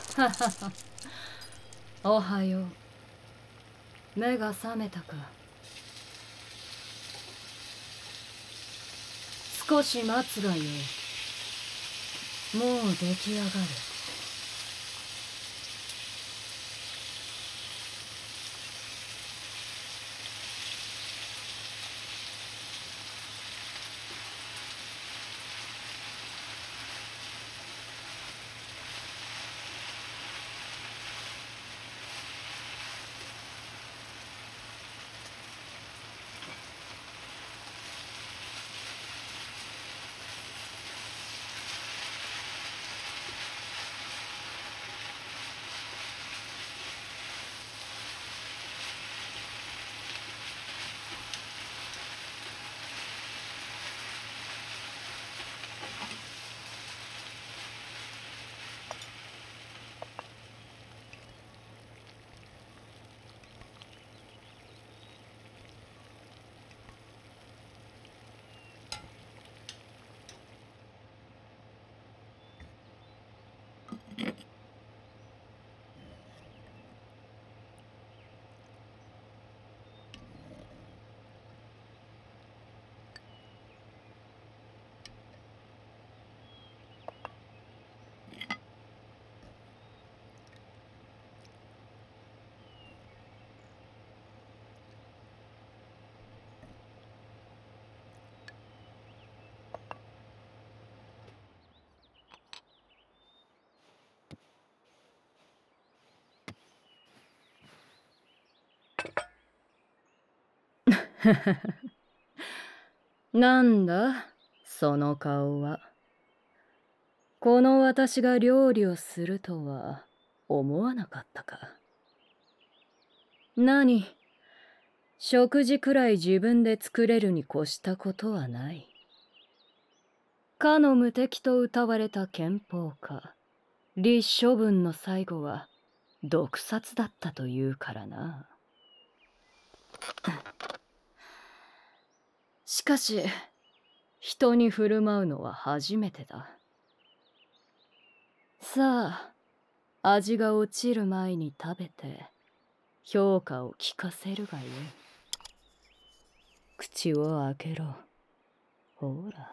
ははは。おはよう。目が覚めたか。少し待つがよい。もう出来上がる。なんだその顔は。この私が料理をするとは思わなかったか。何、食事くらい自分で作れるに越したことはない。かの無敵と謳われた憲法家李処分の最後は毒殺だったというからな。しかし人に振る舞うのは初めてだ。さあ、味が落ちる前に食べて評価を聞かせるがよい。口を開けろ。ほら。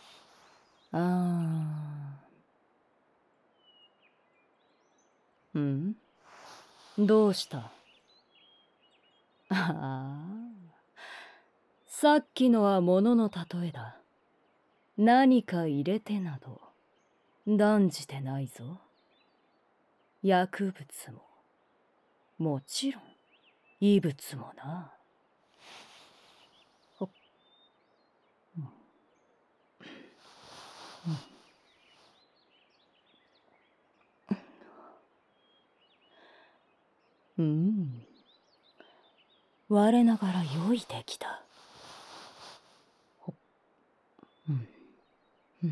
あー。ん？どうした？ああ。さっきのは物の例えだ。何か入れてなど断じてないぞ。薬物ももちろん異物もな。ほっ。うん。我ながら良い出来だ。ほっ。うん。うん。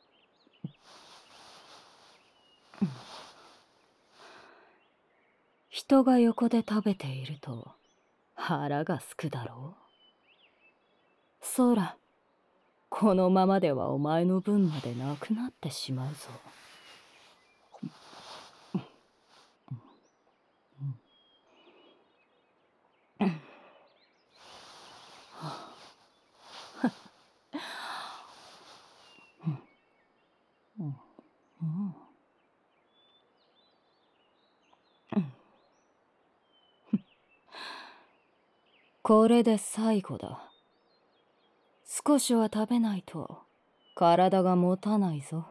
人が横で食べていると腹がすくだろう。そら、このままではお前の分までなくなってしまうぞ。これで最後だ。少しは食べないと体が持たないぞ。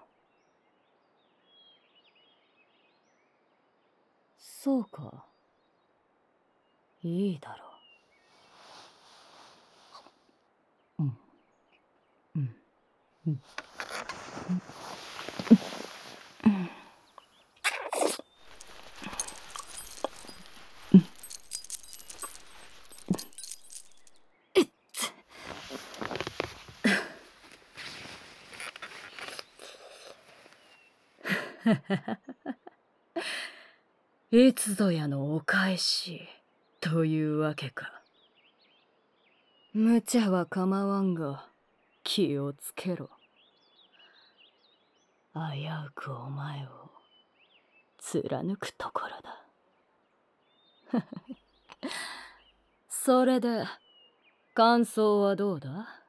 そうか。いいだろう。うん。うん。うん。いつぞやのお返しというわけか。無茶は構わんが気をつけろ。危うくお前を貫くところだ。それで感想はどうだ？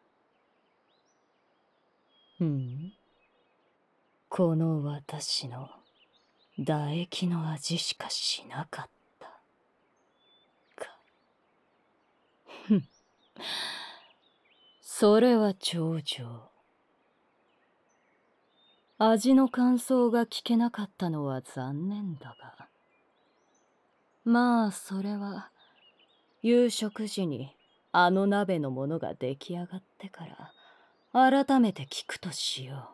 この私の唾液の味しかしなかったか。それは重々。味の感想が聞けなかったのは残念だが、まあそれは夕食時にあの鍋のものが出来上がってから改めて聞くとしよ